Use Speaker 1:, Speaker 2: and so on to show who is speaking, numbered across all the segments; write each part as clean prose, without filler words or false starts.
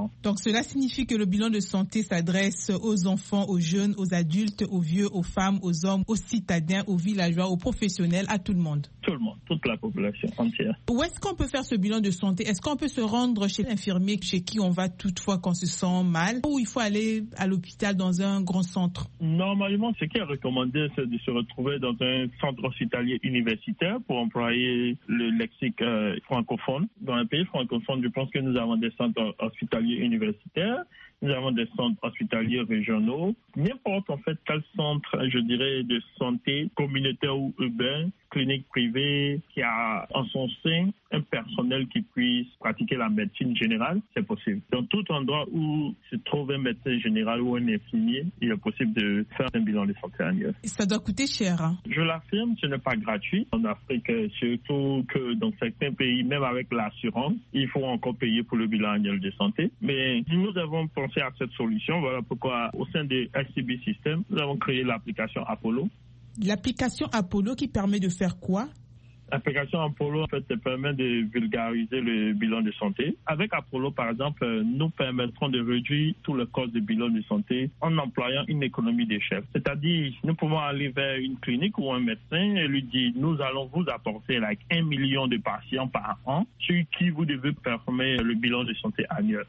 Speaker 1: exactement.
Speaker 2: Donc cela signifie que le bilan de santé s'adresse aux enfants, aux jeunes, aux adultes, aux vieux, aux femmes, aux hommes, aux citadins, aux villageois, aux professionnels, à tout le monde.
Speaker 1: Tout le monde, toute la population entière.
Speaker 2: Où est-ce qu'on peut faire ce bilan de santé? Est-ce qu'on peut se rendre chez l'infirmier chez qui on va toutefois qu'on se sent mal, ou il faut aller à l'hôpital dans un grand centre?
Speaker 1: Normalement, ce qui est recommandé, c'est de se retrouver dans un centre hospitalier universitaire pour employer le lexique francophone. Dans un pays francophone, je pense que nous avons des centres hospitaliers universitaires, nous avons des centres hospitaliers régionaux. N'importe en fait quel centre, je dirais, de santé communautaire ou urbain, clinique privée, qui a en son sein un personnel qui puisse pratiquer la médecine générale, c'est possible. Dans tout endroit où se trouve un médecin général ou un infirmier, il est possible de faire un bilan de santé annuel.
Speaker 2: Ça doit coûter cher, hein?
Speaker 1: Je l'affirme, ce n'est pas gratuit. En Afrique, surtout que dans certains pays, même avec l'assurance, il faut encore payer pour le bilan annuel de santé. Mais nous avons pensé à cette solution. Voilà pourquoi, au sein de SCB System, nous avons créé l'application Apollo.
Speaker 2: L'application Apollo qui permet de faire quoi?
Speaker 1: L'application Apollo, en fait, permet de vulgariser le bilan de santé. Avec Apollo, par exemple, nous permettrons de réduire tout le cost du bilan de santé en employant une économie d'échelle. C'est-à-dire, nous pouvons aller vers une clinique ou un médecin et lui dire, nous allons vous apporter 1 million de patients par an sur qui vous devez performer le bilan de santé annuel.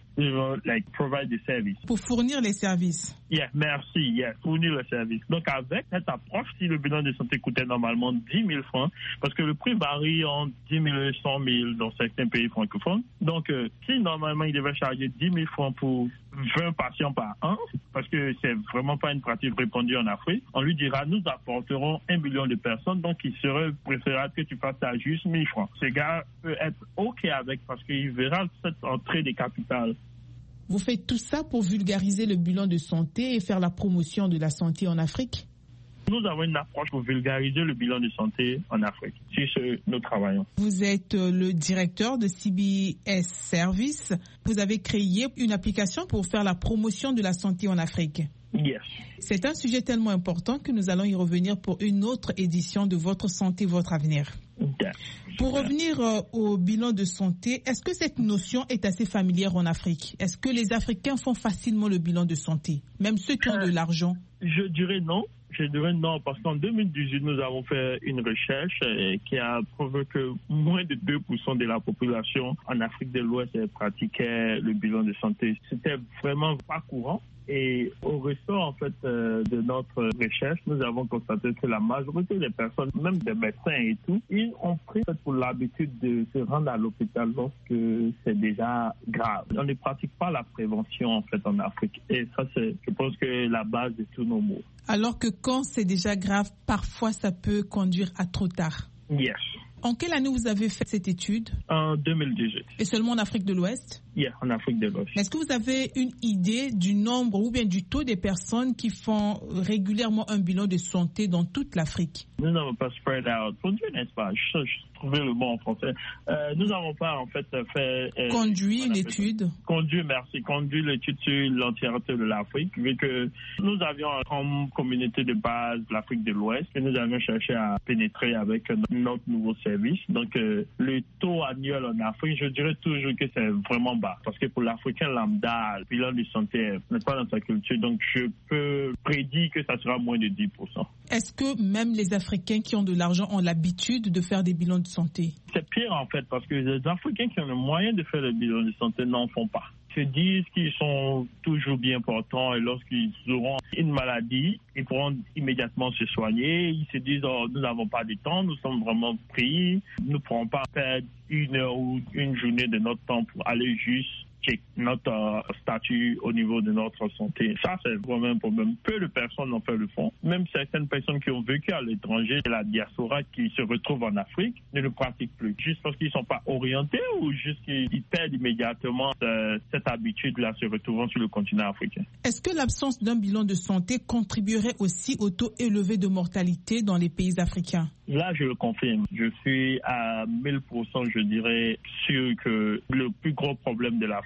Speaker 1: Provide the service.
Speaker 2: Pour fournir les services.
Speaker 1: Merci, fournir le service. Donc, avec cette approche, si le bilan de santé coûtait normalement 10 000 francs, parce que le prix varie entre 10 000 et 100 000 dans certains pays francophones. Donc, si normalement il devait charger 10 000 francs pour 20 patients par an, parce que c'est vraiment pas une pratique répandue en Afrique, on lui dira, nous apporterons 1 million de personnes, donc il serait préférable que tu fasses ça juste 1 000 francs. Ce gars peut être OK avec parce qu'il verra cette entrée de capital.
Speaker 2: Vous faites tout ça pour vulgariser le bilan de santé et faire la promotion de la santé en Afrique?
Speaker 1: Nous avons une approche pour vulgariser le bilan de santé en Afrique. C'est ce que nous travaillons.
Speaker 2: Vous êtes le directeur de CBS Service. Vous avez créé une application pour faire la promotion de la santé en Afrique.
Speaker 1: Yes.
Speaker 2: C'est un sujet tellement important que nous allons y revenir pour une autre édition de Votre santé, votre avenir.
Speaker 1: Yeah.
Speaker 2: Pour revenir au bilan de santé, est-ce que cette notion est assez familière en Afrique? Est-ce que les Africains font facilement le bilan de santé, même ceux qui ont de l'argent?
Speaker 1: Je dirais non. Parce qu'en 2018, nous avons fait une recherche qui a prouvé que moins de 2% de la population en Afrique de l'Ouest pratiquait le bilan de santé. C'était vraiment pas courant. Et au ressort, en fait, de notre recherche, nous avons constaté que la majorité des personnes, même des médecins et tout, ils ont pris pour l'habitude de se rendre à l'hôpital lorsque c'est déjà grave. On ne pratique pas la prévention, en fait, en Afrique. Et ça, c'est, je pense que la base de tous nos maux.
Speaker 2: Alors que quand c'est déjà grave, parfois, ça peut conduire à trop tard.
Speaker 1: Yes.
Speaker 2: En quelle année vous avez fait cette étude?
Speaker 1: En 2018.
Speaker 2: Et seulement en Afrique de l'Ouest?
Speaker 1: En Afrique de l'Ouest.
Speaker 2: Est-ce que vous avez une idée du nombre ou bien du taux des personnes qui font régulièrement un bilan de santé dans toute l'Afrique?
Speaker 1: Nous n'avons pas spread out. Conduit, n'est-ce pas? Je trouvais le mot en français. Nous n'avons pas, en fait, fait...
Speaker 2: conduit une étude?
Speaker 1: Conduit l'étude sur l'entièreté de l'Afrique, vu que nous avions comme communauté de base l'Afrique de l'Ouest, et nous avions cherché à pénétrer avec notre nouveau service. Donc, le taux annuel en Afrique, je dirais toujours que c'est vraiment bas. Parce que pour l'Africain lambda, le bilan de santé n'est pas dans sa culture. Donc, je peux prédire que ça sera moins de 10%.
Speaker 2: Est-ce que même les Africains qui ont de l'argent ont l'habitude de faire des bilans de santé?
Speaker 1: C'est pire, en fait, parce que les Africains qui ont le moyen de faire le bilan de santé n'en font pas. Se disent qu'ils sont toujours bien portants et lorsqu'ils auront une maladie, ils pourront immédiatement se soigner. Ils se disent, nous n'avons pas de temps, nous sommes vraiment pris, nous ne pourrons pas perdre 1 heure ou une journée de notre temps pour aller juste check notre statut au niveau de notre santé. Ça, c'est vraiment un problème. Peu de personnes en fait le font. Même certaines personnes qui ont vécu à l'étranger, la diaspora qui se retrouve en Afrique, ne le pratiquent plus. Juste parce qu'ils ne sont pas orientés ou juste qu'ils perdent immédiatement cette habitude-là se retrouvant sur le continent africain.
Speaker 2: Est-ce que l'absence d'un bilan de santé contribuerait aussi au taux élevé de mortalité dans les pays africains?
Speaker 1: Là, je le confirme. Je suis à 1000%, je dirais, sûr que le plus gros problème de l'Afrique, c'est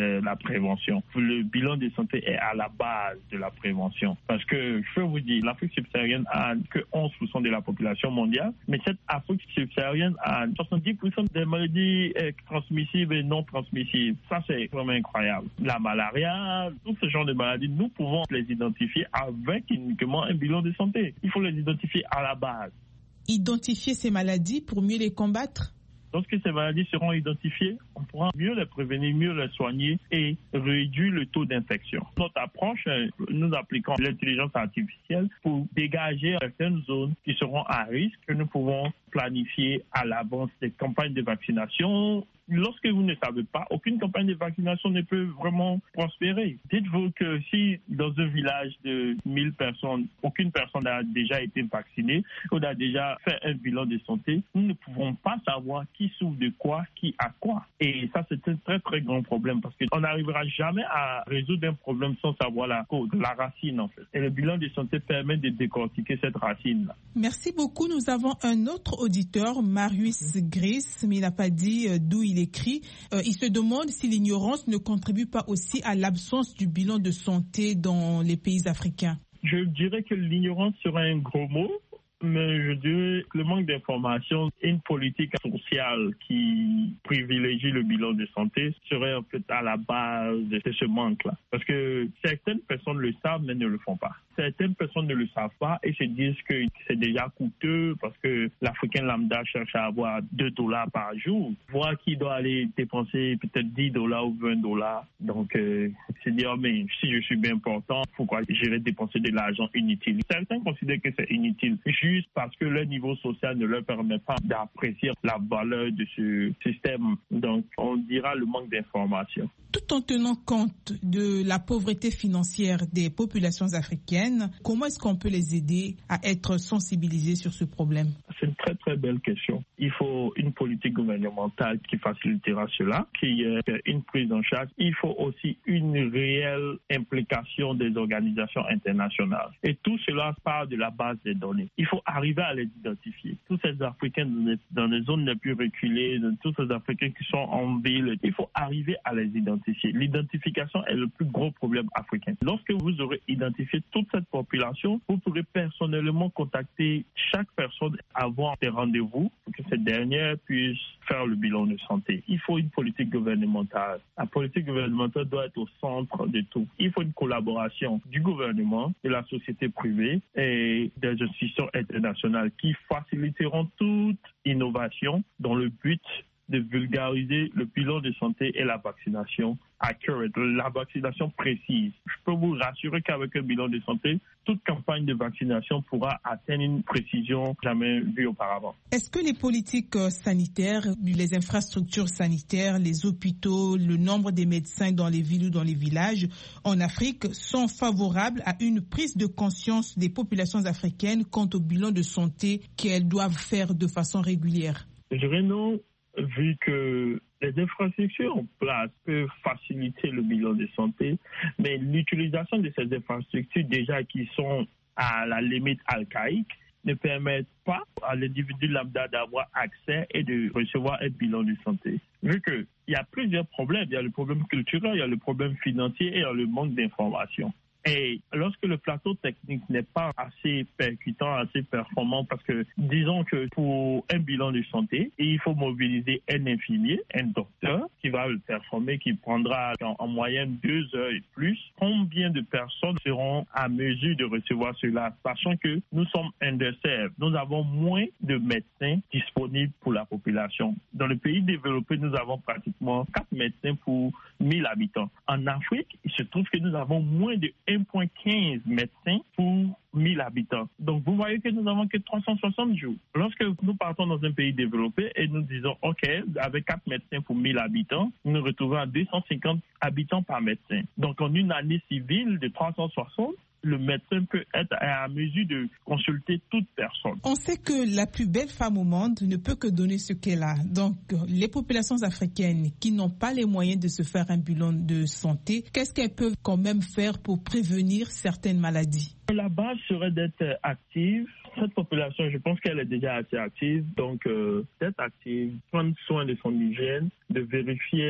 Speaker 1: c'est la prévention. Le bilan de santé est à la base de la prévention. Parce que, je peux vous dire, l'Afrique subsaharienne a que 11% de la population mondiale, mais cette Afrique subsaharienne a 70% des maladies transmissibles et non transmissibles. Ça, c'est vraiment incroyable. La malaria, tout ce genre de maladies, nous pouvons les identifier avec uniquement un bilan de santé. Il faut les identifier à la base.
Speaker 2: Identifier ces maladies pour mieux les combattre?
Speaker 1: Lorsque ces maladies seront identifiées, on pourra mieux les prévenir, mieux les soigner et réduire le taux d'infection. Notre approche, nous appliquons l'intelligence artificielle pour dégager certaines zones qui seront à risque que nous pouvons planifier à l'avance des campagnes de vaccination. Lorsque vous ne savez pas, aucune campagne de vaccination ne peut vraiment prospérer. Dites-vous que si dans un village de 1000 personnes, aucune personne n'a déjà été vaccinée ou n'a déjà fait un bilan de santé, nous ne pouvons pas savoir qui souffre de quoi, qui a quoi. Et ça, c'est un très très grand problème parce qu'on n'arrivera jamais à résoudre un problème sans savoir la cause, la racine en fait. Et le bilan de santé permet de décortiquer cette racine-là.
Speaker 2: Merci beaucoup. Nous avons un autre auditeur, Marius Gris, mais il n'a pas dit d'où il écrit. Il se demande si l'ignorance ne contribue pas aussi à l'absence du bilan de santé dans les pays africains.
Speaker 1: Je dirais que l'ignorance serait un gros mot, mais je dirais que le manque d'information et une politique sociale qui privilégie le bilan de santé serait en fait à la base de ce manque-là. Parce que certaines personnes le savent, mais ne le font pas. Certaines personnes ne le savent pas et se disent que c'est déjà coûteux parce que l'Africain lambda cherche à avoir $2 par jour. Voire qu'il doit aller dépenser peut-être $10 ou $20. Donc, se dire, mais si je suis bien portant, pourquoi j'irais dépenser de l'argent inutile? Certains considèrent que c'est inutile juste parce que leur niveau social ne leur permet pas d'apprécier la valeur de ce système. Donc, on dira le manque d'information.
Speaker 2: Tout en tenant compte de la pauvreté financière des populations africaines, comment est-ce qu'on peut les aider à être sensibilisés sur ce problème?
Speaker 1: C'est une très très belle question. Il faut une politique gouvernementale qui facilitera cela, qui est une prise en charge. Il faut aussi une réelle implication des organisations internationales. Et tout cela part de la base des données. Il faut arriver à les identifier. Tous ces Africains dans les zones les plus reculées, tous ces Africains qui sont en ville, il faut arriver à les identifier. L'identification est le plus gros problème africain. Lorsque vous aurez identifié toute cette population, vous pourrez personnellement contacter chaque personne, avoir des rendez-vous pour que cette dernière puisse faire le bilan de santé. Il faut une politique gouvernementale. La politique gouvernementale doit être au centre de tout. Il faut une collaboration du gouvernement, de la société privée et des institutions internationales qui faciliteront toute innovation dans le but de vulgariser le bilan de santé et la vaccination accurate, la vaccination précise. Je peux vous rassurer qu'avec un bilan de santé, toute campagne de vaccination pourra atteindre une précision jamais vue auparavant.
Speaker 2: Est-ce que les politiques sanitaires, les infrastructures sanitaires, les hôpitaux, le nombre des médecins dans les villes ou dans les villages en Afrique sont favorables à une prise de conscience des populations africaines quant au bilan de santé qu'elles doivent faire de façon régulière?
Speaker 1: Je dirais non. Vu que les infrastructures en place peuvent faciliter le bilan de santé, mais l'utilisation de ces infrastructures déjà qui sont à la limite archaïque ne permettent pas à l'individu lambda d'avoir accès et de recevoir un bilan de santé. Vu qu'il y a plusieurs problèmes, il y a le problème culturel, il y a le problème financier et il y a le manque d'information. Et lorsque le plateau technique n'est pas assez percutant, assez performant, parce que disons que pour un bilan de santé, il faut mobiliser un infirmier, un docteur qui va le performer, qui prendra en moyenne 2 heures et plus. Combien de personnes seront à mesure de recevoir cela, sachant que nous sommes underserved. Nous avons moins de médecins disponibles pour la population. Dans les pays développés, nous avons pratiquement 4 médecins pour 1000 habitants. En Afrique, il se trouve que nous avons moins de 1,15 médecins pour 1000 habitants. Donc, vous voyez que nous n'avons que 360 jours. Lorsque nous partons dans un pays développé et nous disons, OK, avec 4 médecins pour 1000 habitants, nous nous retrouvons à 250 habitants par médecin. Donc, en une année civile de 360, le médecin peut être à mesure de consulter toute personne.
Speaker 2: On sait que la plus belle femme au monde ne peut que donner ce qu'elle a. Donc, les populations africaines qui n'ont pas les moyens de se faire un bilan de santé, qu'est-ce qu'elles peuvent quand même faire pour prévenir certaines maladies?
Speaker 1: La base serait d'être active. Cette population, je pense qu'elle est déjà assez active. Donc, d'être active, prendre soin de son hygiène, de vérifier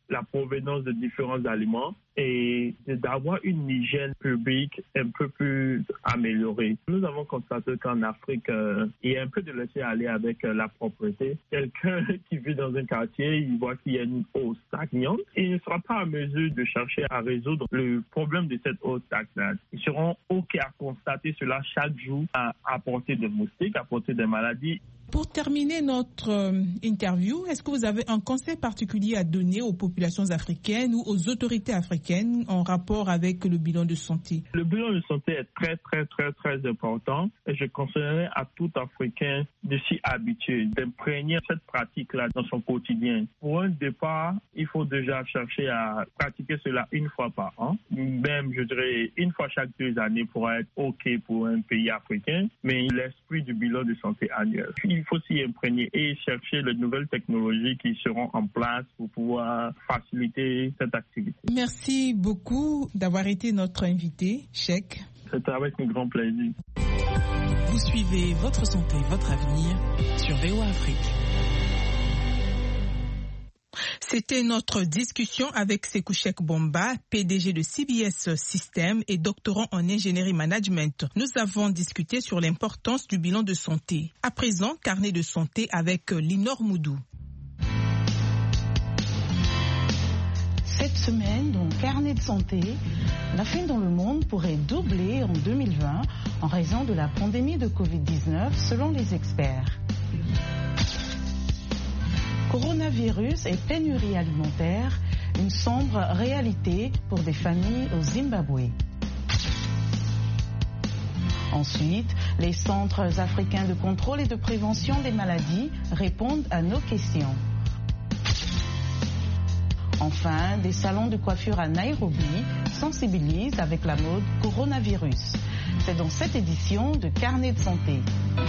Speaker 1: la provenance de différents aliments et d'avoir une hygiène publique un peu plus améliorée. Nous avons constaté qu'en Afrique, il y a un peu de laisser aller avec la propreté. Quelqu'un qui vit dans un quartier, il voit qu'il y a une eau stagnante et il ne sera pas en mesure de chercher à résoudre le problème de cette eau stagnante. Ils seront OK à constater cela chaque jour, à apporter des moustiques, à apporter des maladies.
Speaker 2: Pour terminer notre interview, est-ce que vous avez un conseil particulier à donner aux populations africaines ou aux autorités africaines en rapport avec le bilan de santé?
Speaker 1: Le bilan de santé est très, très, très, très important et je conseillerais à tout Africain de s'y habituer, d'imprégner cette pratique-là dans son quotidien. Pour un départ, il faut déjà chercher à pratiquer cela une fois par an, même, je dirais, une fois chaque 2 années pour être OK pour un pays africain, mais l'esprit du bilan de santé annuel. Il faut s'y imprégner et chercher les nouvelles technologies qui seront en place pour pouvoir faciliter cette activité.
Speaker 2: Merci beaucoup d'avoir été notre invité, Cheikh.
Speaker 1: C'était avec un grand plaisir.
Speaker 3: Vous suivez Votre Santé, Votre Avenir sur VOA Afrique.
Speaker 2: C'était notre discussion avec Sékou Cheikh Bomba, PDG de CBS Systems et doctorant en ingénierie management. Nous avons discuté sur l'importance du bilan de santé. À présent, carnet de santé avec Linor Moudou.
Speaker 4: Cette semaine, dans Carnet de santé, la faim dans le monde pourrait doubler en 2020 en raison de la pandémie de Covid-19 selon les experts. Coronavirus et pénurie alimentaire, une sombre réalité pour des familles au Zimbabwe. Ensuite, les centres africains de contrôle et de prévention des maladies répondent à nos questions. Enfin, des salons de coiffure à Nairobi sensibilisent avec la mode coronavirus. C'est dans cette édition de Carnet de santé.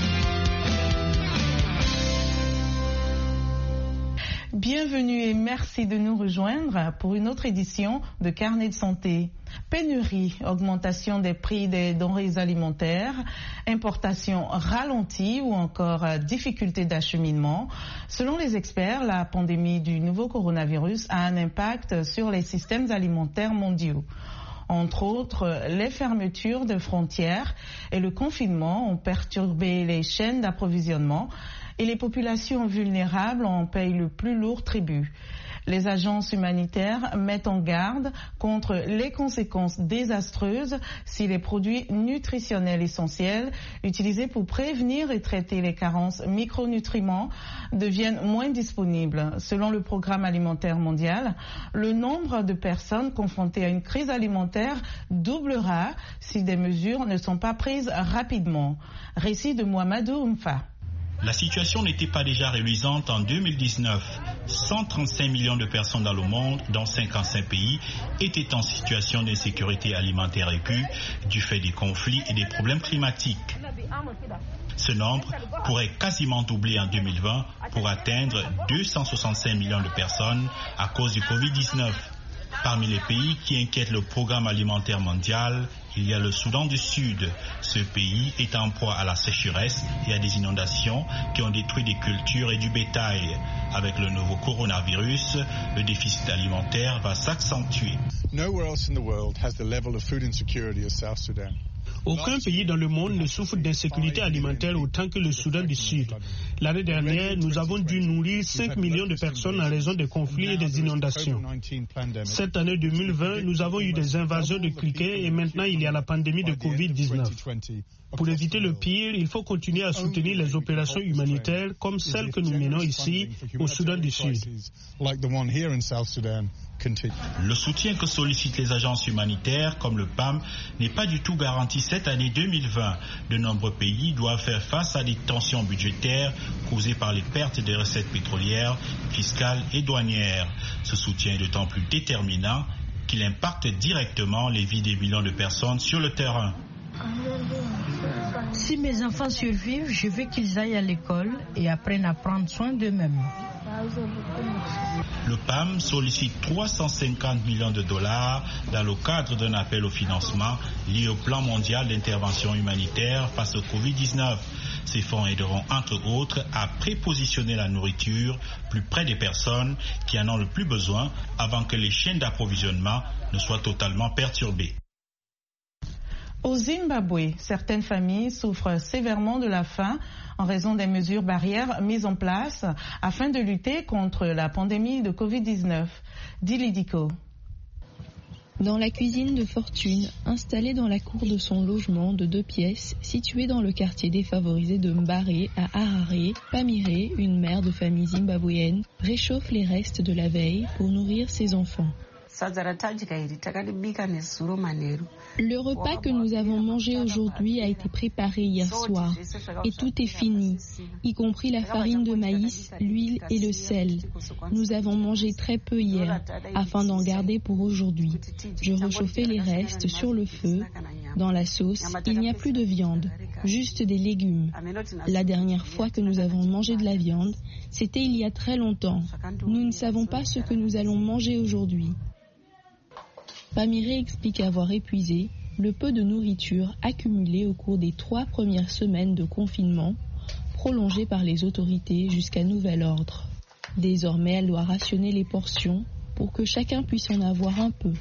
Speaker 4: Bienvenue et merci de nous rejoindre pour une autre édition de Carnet de santé. Pénurie, augmentation des prix des denrées alimentaires, importation ralentie ou encore difficulté d'acheminement. Selon les experts, la pandémie du nouveau coronavirus a un impact sur les systèmes alimentaires mondiaux. Entre autres, les fermetures de frontières et le confinement ont perturbé les chaînes d'approvisionnement et les populations vulnérables en payent le plus lourd tribut. Les agences humanitaires mettent en garde contre les conséquences désastreuses si les produits nutritionnels essentiels utilisés pour prévenir et traiter les carences micronutriments deviennent moins disponibles. Selon le Programme alimentaire mondial, le nombre de personnes confrontées à une crise alimentaire doublera si des mesures ne sont pas prises rapidement. Récit de Mohamedou Mfa.
Speaker 5: La situation n'était pas déjà reluisante en 2019. 135 millions de personnes dans le monde, dans 55 pays, étaient en situation d'insécurité alimentaire aiguë du fait des conflits et des problèmes climatiques. Ce nombre pourrait quasiment doubler en 2020 pour atteindre 265 millions de personnes à cause du Covid-19. Parmi les pays qui inquiètent le Programme alimentaire mondial, il y a le Soudan du Sud. Ce pays est en proie à la sécheresse et à des inondations qui ont détruit des cultures et du bétail. Avec le nouveau coronavirus, le déficit alimentaire va s'accentuer.
Speaker 6: Aucun pays dans le monde ne souffre d'insécurité alimentaire autant que le Soudan du Sud. L'année dernière, nous avons dû nourrir 5 millions de personnes en raison des conflits et des inondations. Cette année 2020, nous avons eu des invasions de criquets et maintenant il y a la pandémie de Covid-19. Pour éviter le pire, il faut continuer à soutenir les opérations humanitaires comme celles que nous menons ici au Soudan du Sud.
Speaker 5: Le soutien que sollicitent les agences humanitaires comme le PAM n'est pas du tout garanti cette année 2020. De nombreux pays doivent faire face à des tensions budgétaires causées par les pertes des recettes pétrolières, fiscales et douanières. Ce soutien est d'autant plus déterminant qu'il impacte directement les vies des millions de personnes sur le terrain.
Speaker 7: Si mes enfants survivent, je veux qu'ils aillent à l'école et apprennent à prendre soin d'eux-mêmes.
Speaker 5: Le PAM sollicite 350 millions de dollars dans le cadre d'un appel au financement lié au plan mondial d'intervention humanitaire face au Covid-19. Ces fonds aideront entre autres à prépositionner la nourriture plus près des personnes qui en ont le plus besoin avant que les chaînes d'approvisionnement ne soient totalement perturbées.
Speaker 4: Au Zimbabwe, certaines familles souffrent sévèrement de la faim en raison des mesures barrières mises en place afin de lutter contre la pandémie de Covid-19. Dili Diko.
Speaker 7: Dans la cuisine de Fortune, installée dans la cour de son logement de 2 pièces, situé dans le quartier défavorisé de Mbare à Harare, Pamire, une mère de famille zimbabwéenne, réchauffe les restes de la veille pour nourrir ses enfants. Le repas que nous avons mangé aujourd'hui a été préparé hier soir et tout est fini, y compris la farine de maïs, l'huile et le sel. Nous avons mangé très peu hier afin d'en garder pour aujourd'hui. Je réchauffais les restes sur le feu. Dans la sauce, il n'y a plus de viande, juste des légumes. La dernière fois que nous avons mangé de la viande, c'était il y a très longtemps. Nous ne savons pas ce que nous allons manger aujourd'hui. Pamire explique avoir épuisé le peu de nourriture accumulé au cours des 3 premières semaines de confinement, prolongé par les autorités jusqu'à nouvel ordre. Désormais, elle doit rationner les portions pour que chacun puisse en avoir un peu.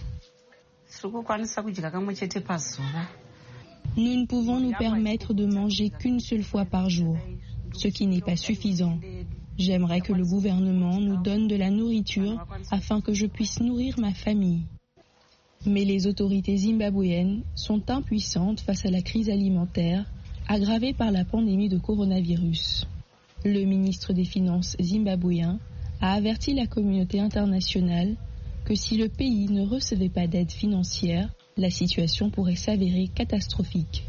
Speaker 7: Nous ne pouvons nous permettre de manger qu'une seule fois par jour, ce qui n'est pas suffisant. J'aimerais que le gouvernement nous donne de la nourriture afin que je puisse nourrir ma famille. Mais les autorités zimbabwéennes sont impuissantes face à la crise alimentaire aggravée par la pandémie de coronavirus. Le ministre des Finances zimbabwéen a averti la communauté internationale que si le pays ne recevait pas d'aide financière, la situation pourrait s'avérer catastrophique.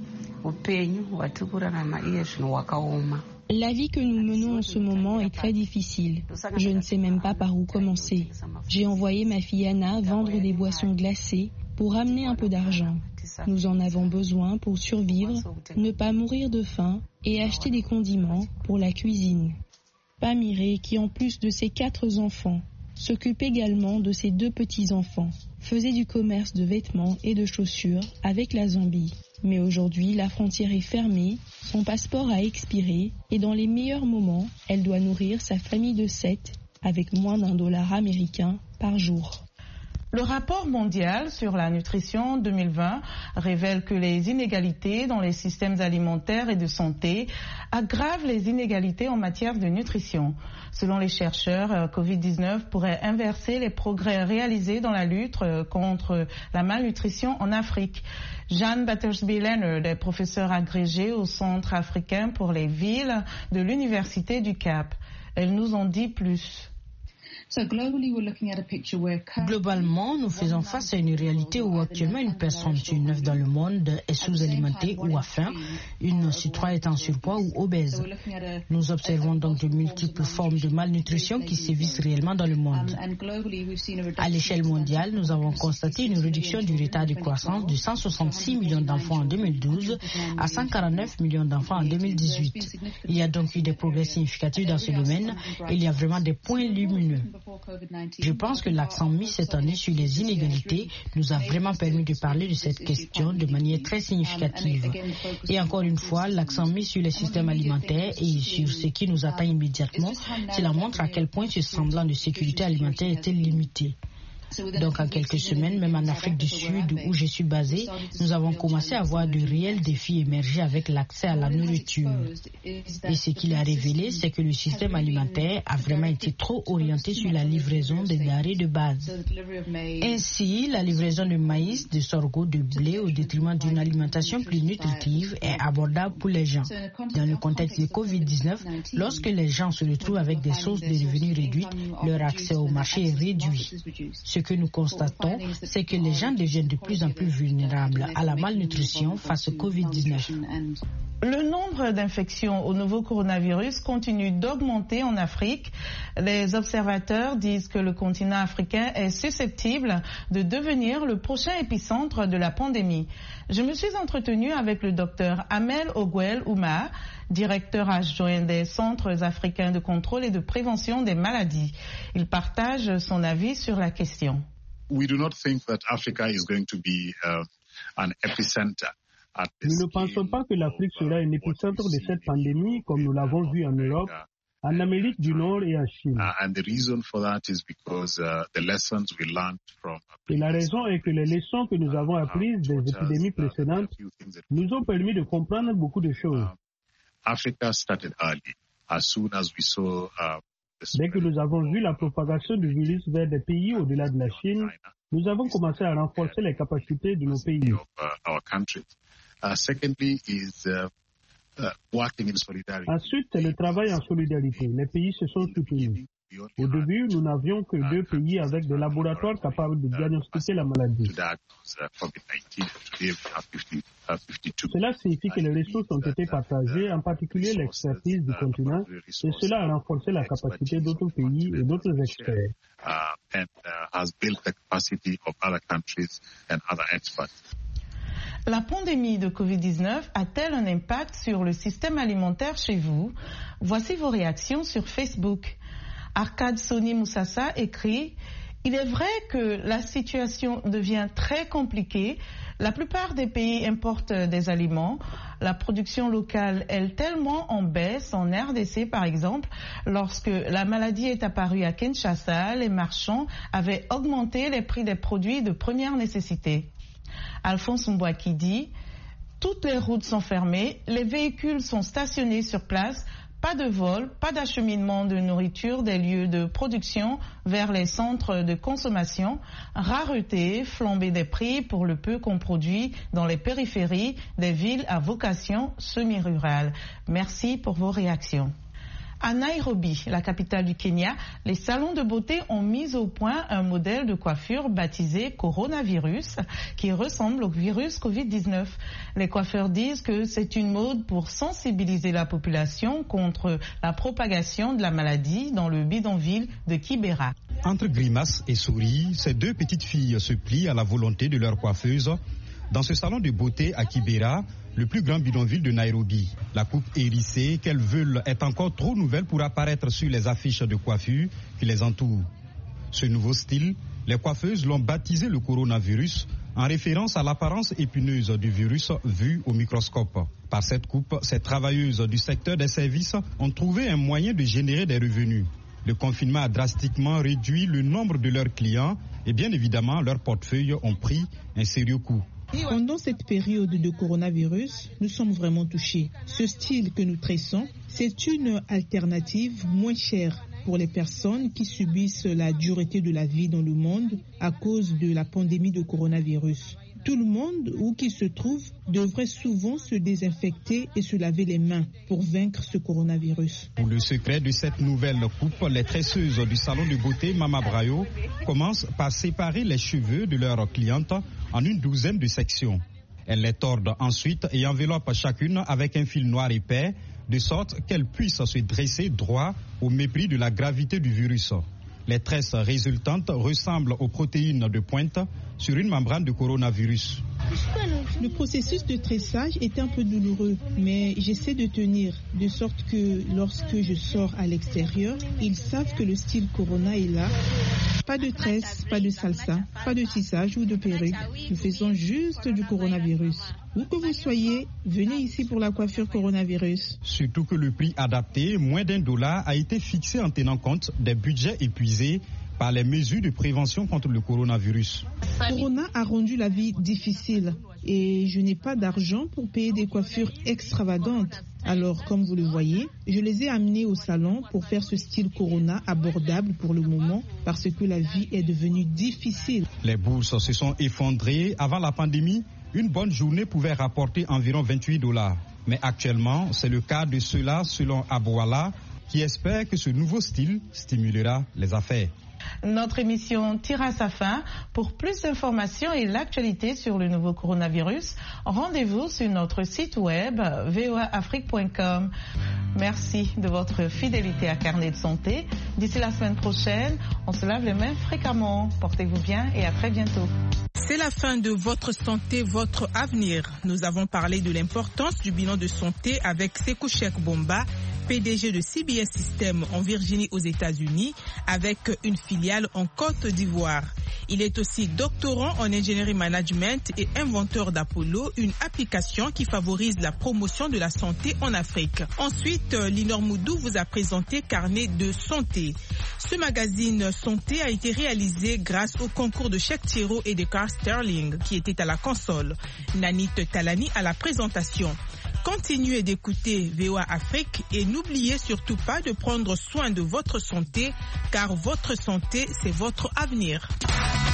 Speaker 7: La vie que nous menons en ce moment est très difficile. Je ne sais même pas par où commencer. J'ai envoyé ma fille Anna vendre des boissons glacées pour ramener un peu d'argent. Nous en avons besoin pour survivre, ne pas mourir de faim et acheter des condiments pour la cuisine. Pamire, qui en plus de ses 4 enfants, s'occupe également de ses 2 petits-enfants, faisait du commerce de vêtements et de chaussures avec la Zambie. Mais aujourd'hui, la frontière est fermée, son passeport a expiré et dans les meilleurs moments, elle doit nourrir sa famille de 7 avec moins d'$1 américain par jour.
Speaker 4: Le rapport mondial sur la nutrition 2020 révèle que les inégalités dans les systèmes alimentaires et de santé aggravent les inégalités en matière de nutrition. Selon les chercheurs, Covid-19 pourrait inverser les progrès réalisés dans la lutte contre la malnutrition en Afrique. Jeanne Battersby-Leonard est professeure agrégée au Centre africain pour les villes de l'Université du Cap. Elle nous en dit plus.
Speaker 8: Globalement, nous faisons face à une réalité où actuellement une personne sur 9 dans le monde est sous-alimentée ou a faim, une sur 3 est en surpoids ou obèse. Nous observons donc de multiples formes de malnutrition qui sévissent réellement dans le monde. À l'échelle mondiale, nous avons constaté une réduction du retard de croissance de 166 millions d'enfants en 2012 à 149 millions d'enfants en 2018. Il y a donc eu des progrès significatifs dans ce domaine et il y a vraiment des points lumineux. Je pense que l'accent mis cette année sur les inégalités nous a vraiment permis de parler de cette question de manière très significative. Et encore une fois, l'accent mis sur les systèmes alimentaires et sur ce qui nous atteint immédiatement, cela montre à quel point ce semblant de sécurité alimentaire était limité. Donc en quelques semaines, même en Afrique du Sud où je suis basée, nous avons commencé à voir de réels défis émerger avec l'accès à la nourriture. Et ce qu'il a révélé, c'est que le système alimentaire a vraiment été trop orienté sur la livraison des denrées de base. Ainsi, la livraison de maïs, de sorgho, de blé au détriment d'une alimentation plus nutritive est abordable pour les gens. Dans le contexte de Covid-19, lorsque les gens se retrouvent avec des sources de revenus réduites, leur accès au marché est réduit. Ce que nous constatons, c'est que les gens deviennent de plus en plus vulnérables à la malnutrition face au Covid-19.
Speaker 4: Le nombre d'infections au nouveau coronavirus continue d'augmenter en Afrique. Les observateurs disent que le continent africain est susceptible de devenir le prochain épicentre de la pandémie. Je me suis entretenue avec le docteur Amel Ogwel Ouma. directeur adjoint des Centres africains de contrôle et de prévention des maladies. Il partage son avis sur la question.
Speaker 9: We do not think that Africa is going to be an epicenter.
Speaker 6: Nous ne pensons pas que l'Afrique sera un épicentre de cette pandémie comme nous l'avons vu en Europe, en Amérique du Nord et en Chine. Et la raison est que les leçons que nous avons apprises des épidémies précédentes nous ont permis de comprendre beaucoup de choses. Dès que nous avons vu la propagation du virus vers des pays au-delà de la Chine, nous avons commencé à renforcer les capacités de nos pays. Ensuite, c'est le travail en solidarité. Les pays se sont soutenus. Au début, nous n'avions que 2 pays avec des laboratoires capables de diagnostiquer la maladie. Cela signifie que les ressources ont été partagées, en particulier l'expertise du continent, et cela a renforcé la capacité d'autres pays et d'autres experts.
Speaker 4: La pandémie de Covid-19 a-t-elle un impact sur le système alimentaire chez vous? Voici vos réactions sur Facebook. Arcade Soni Moussassa écrit « Il est vrai que la situation devient très compliquée. La plupart des pays importent des aliments. La production locale est tellement en baisse, en RDC par exemple. Lorsque la maladie est apparue à Kinshasa, les marchands avaient augmenté les prix des produits de première nécessité. » Alphonse Mbouaki dit « Toutes les routes sont fermées, les véhicules sont stationnés sur place, pas de vol, pas d'acheminement de nourriture des lieux de production vers les centres de consommation, rareté, flambée des prix pour le peu qu'on produit dans les périphéries des villes à vocation semi-rurale. » Merci pour vos réactions. À Nairobi, la capitale du Kenya, les salons de beauté ont mis au point un modèle de coiffure baptisé coronavirus qui ressemble au virus Covid-19. Les coiffeurs disent que c'est une mode pour sensibiliser la population contre la propagation de la maladie dans le bidonville de Kibera.
Speaker 10: Entre grimaces et souris, ces 2 petites filles se plient à la volonté de leur coiffeuse dans ce salon de beauté à Kibera, le plus grand bidonville de Nairobi. La coupe hérissée qu'elles veulent est encore trop nouvelle pour apparaître sur les affiches de coiffure qui les entourent. Ce nouveau style, les coiffeuses l'ont baptisé le coronavirus en référence à l'apparence épineuse du virus vu au microscope. Par cette coupe, ces travailleuses du secteur des services ont trouvé un moyen de générer des revenus. Le confinement a drastiquement réduit le nombre de leurs clients et bien évidemment leurs portefeuilles ont pris un sérieux coup.
Speaker 2: Pendant cette période de coronavirus, nous sommes vraiment touchés. Ce style que nous tressons, c'est une alternative moins chère pour les personnes qui subissent la dureté de la vie dans le monde à cause de la pandémie de coronavirus. Tout le monde, où qu'il se trouve, devrait souvent se désinfecter et se laver les mains pour vaincre ce coronavirus.
Speaker 10: Pour le secret de cette nouvelle coupe, les tresseuses du salon de beauté Mama Brayo commencent par séparer les cheveux de leurs clientes en une douzaine de sections. Elles les tordent ensuite et enveloppent chacune avec un fil noir épais, de sorte qu'elles puissent se dresser droit au mépris de la gravité du virus. Les tresses résultantes ressemblent aux protéines de pointe sur une membrane de coronavirus.
Speaker 2: Le processus de tressage est un peu douloureux, mais j'essaie de tenir, de sorte que lorsque je sors à l'extérieur, ils savent que le style Corona est là. Pas de tresse, pas de salsa, pas de tissage ou de perruque. Nous faisons juste du coronavirus. Où que vous soyez, venez ici pour la coiffure coronavirus.
Speaker 10: Surtout que le prix adapté, moins $1, a été fixé en tenant compte des budgets épuisés par les mesures de prévention contre le coronavirus.
Speaker 2: Corona a rendu la vie difficile et je n'ai pas d'argent pour payer des coiffures extravagantes. Alors, comme vous le voyez, je les ai amenés au salon pour faire ce style Corona abordable pour le moment parce que la vie est devenue difficile.
Speaker 10: Les bourses se sont effondrées. Avant la pandémie, une bonne journée pouvait rapporter environ $28. Mais actuellement, c'est le cas de ceux-là selon Abouala qui espère que ce nouveau style stimulera les affaires.
Speaker 4: Notre émission tire à sa fin. Pour plus d'informations et l'actualité sur le nouveau coronavirus, rendez-vous sur notre site web voaafrique.com. Merci de votre fidélité à Carnet de santé. D'ici la semaine prochaine, on se lave les mains fréquemment. Portez-vous bien et à très bientôt.
Speaker 2: C'est la fin de Votre santé, votre avenir. Nous avons parlé de l'importance du bilan de santé avec Sekou Cheikh Bomba, PDG de CBS System en Virginie aux États-Unis, avec une filiale en Côte d'Ivoire. Il est aussi doctorant en ingénierie management et inventeur d'Apollo, une application qui favorise la promotion de la santé en Afrique. Ensuite, Linor Moudou vous a présenté Carnet de santé. Ce magazine santé a été réalisé grâce au concours de Cheikh Thiro et de Carl Sterling qui était à la console. Nanit Talani à la présentation. Continuez d'écouter VOA Afrique et n'oubliez surtout pas de prendre soin de votre santé car votre santé, c'est votre avenir.